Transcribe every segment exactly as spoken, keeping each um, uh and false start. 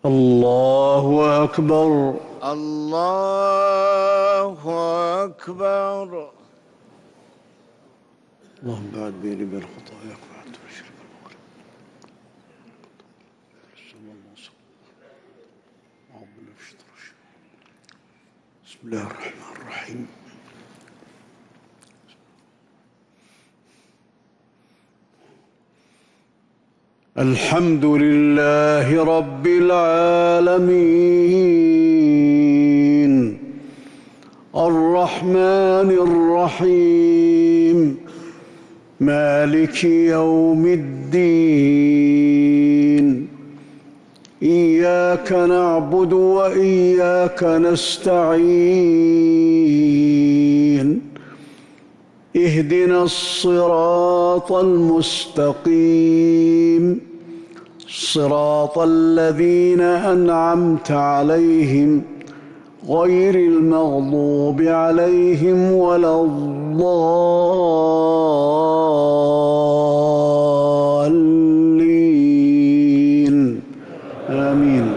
الله أكبر. الله أكبر. اللهم بعد بيني وبين خطاياك وعد المشرق والمغرب. بسم الله الرحمن الرحيم. الحمد لله رب العالمين الرحمن الرحيم مالك يوم الدين إياك نعبد وإياك نستعين اهدنا الصراط المستقيم صراط الذين أنعمت عليهم غير المغضوب عليهم ولا الضالين آمين.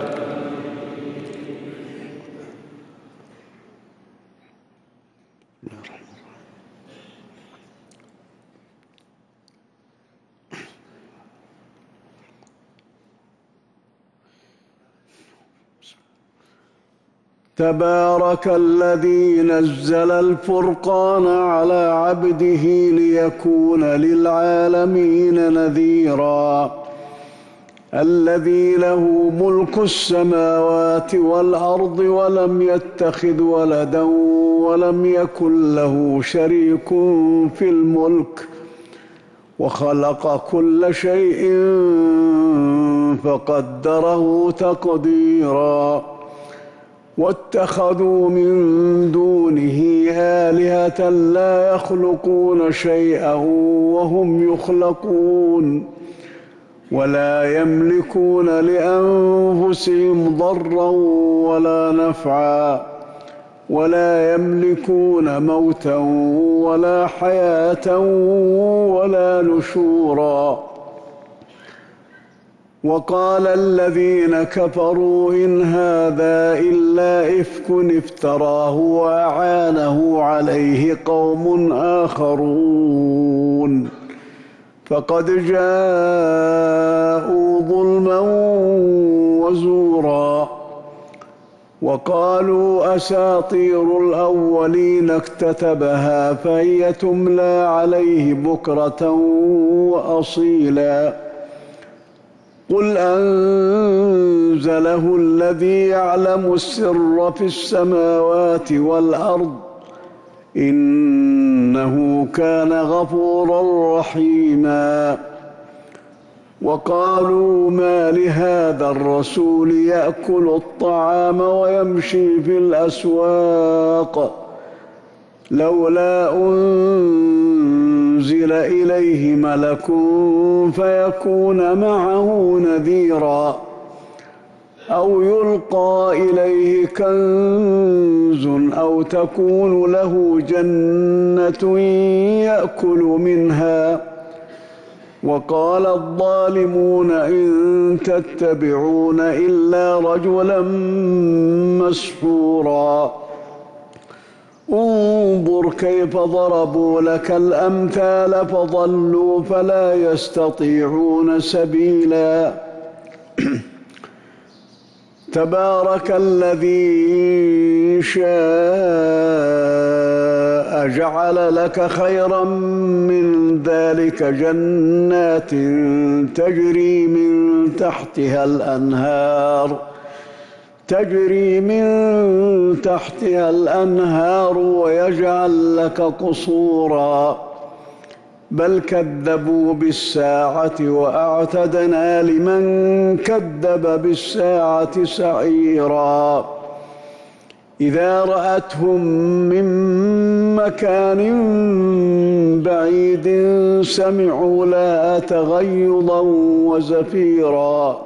تبارك الذي نزل الفرقان على عبده ليكون للعالمين نذيرا الذي له ملك السماوات والأرض ولم يتخذ ولدا ولم يكن له شريك في الملك وخلق كل شيء فقدره تقديرا واتخذوا من دونه آلهة لا يخلقون شيئا وهم يخلقون ولا يملكون لأنفسهم ضرا ولا نفعا ولا يملكون موتا ولا حياة ولا نشورا. وقال الذين كفروا إن هذا إلا إفك افتراه وأعانه عليه قوم آخرون فقد جاءوا ظلما وزورا. وقالوا أساطير الأولين اكتتبها فهي تملى عليه بكرة وأصيلا قل أنزله الذي يعلم السر في السماوات والأرض إنه كان غفورا رحيما. وقالوا ما لهذا الرسول يأكل الطعام ويمشي في الأسواق لولا أنزل إليه ملك فيكون معه نذيرا أو يلقى إليه كنز أو تكون له جنة يأكل منها. وقال الظالمون إن تتبعون إلا رجلا مسحورا انظر كيف ضربوا لك الأمثال فضلوا فلا يستطيعون سبيلا. تبارك الذي شاء جعل لك خيرا من ذلك جنات تجري من تحتها الأنهار تجري من تحتها الأنهار ويجعل لك قصورا بل كذبوا بالساعة وأعتدنا لمن كذب بالساعة سعيرا. إذا رأتهم من مكان بعيد سمعوا لها تغيظا وزفيرا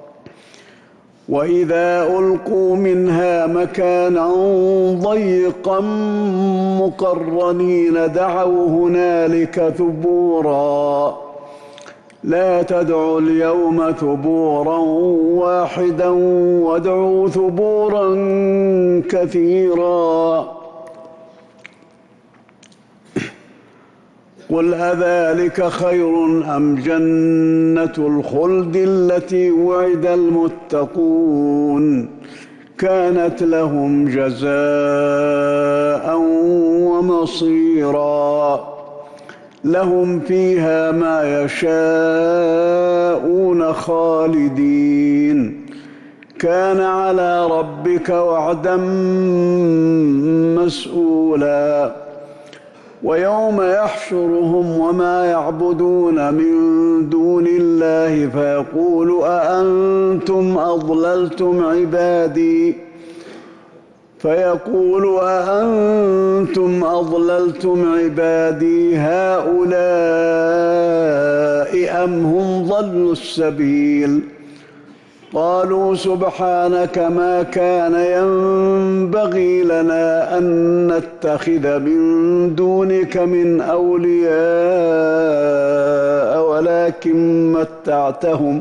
وإذا ألقوا منها مكانا ضيقا مقرنين دعوا هنالك ثبورا لا تدعوا اليوم ثبورا واحدا وادعوا ثبورا كثيرا. قل أذلك خير أم جنة الخلد التي وعد المتقون كانت لهم جزاء ومصيرا لهم فيها ما يشاءون خالدين كان على ربك وعدا مسؤولا. ويوم يحشرهم وما يعبدون من دون الله فيقول أأنتم أضللتم عبادي فيقول أأنتم أضللتم عبادي هؤلاء أم هم ضلوا السبيل قالوا سبحانك ما كان ينبغي لنا أن نتخذ من دونك من أولياء ولكن متعتهم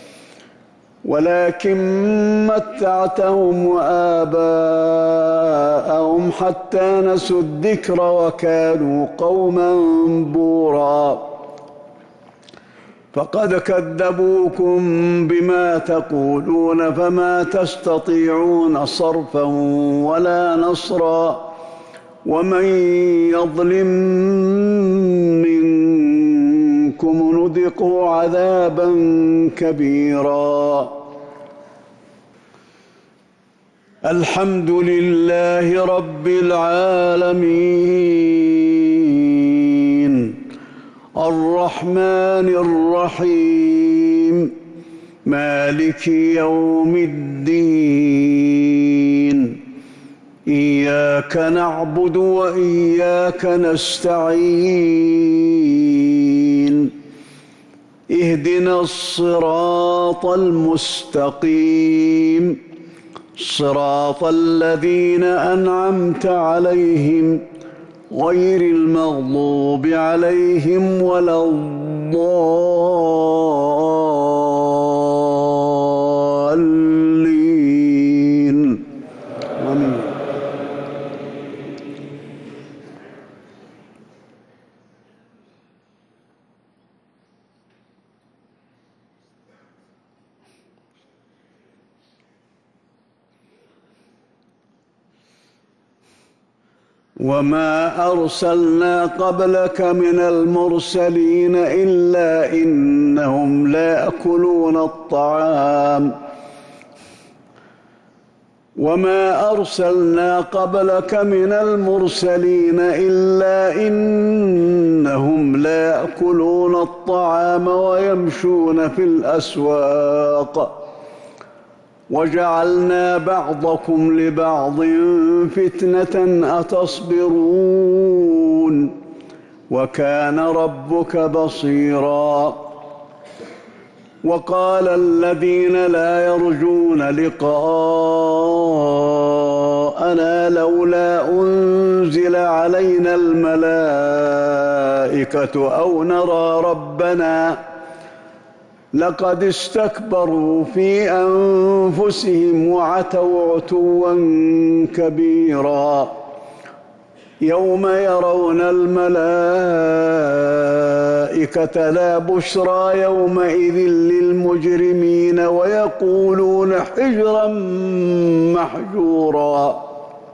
ولكن متعتهم وآباءهم حتى نسوا الذكر وكانوا قوما بورا. فقد كذبوكم بما تقولون فما تستطيعون صرفا ولا نصرا ومن يظلم منكم نذقه عذابا كبيرا. الحمد لله رب العالمين الرحمن الرحيم مالك يوم الدين إياك نعبد وإياك نستعين اهدنا الصراط المستقيم صراط الذين أنعمت عليهم غير المغضوب عليهم ولا الضالين آمين. وما أرسلنا قبلك من المرسلين إلا إنهم ليأكلون الطعام وما أرسلنا قبلك من المرسلين إلا إنهم ليأكلون الطعام ويمشون في الأسواق وجعلنا بعضكم لبعض فتنة أتصبرون وكان ربك بصيرا. وقال الذين لا يرجون لقاءنا لولا أنزل علينا الملائكة أو نرى ربنا لقد استكبروا في أنفسهم وعتوا عتوا كبيرا. يوم يرون الملائكة لا بشرى يومئذ للمجرمين ويقولون حجرا محجورا.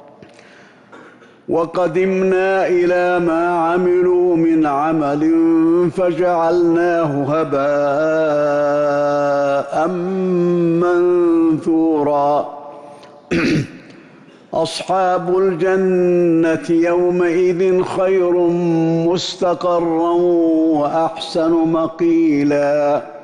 وقدمنا إلى ما عملوا من عمل فجعلناه هباء منثورا. أصحاب الجنة يومئذ خير مستقرا وأحسن مقيلا.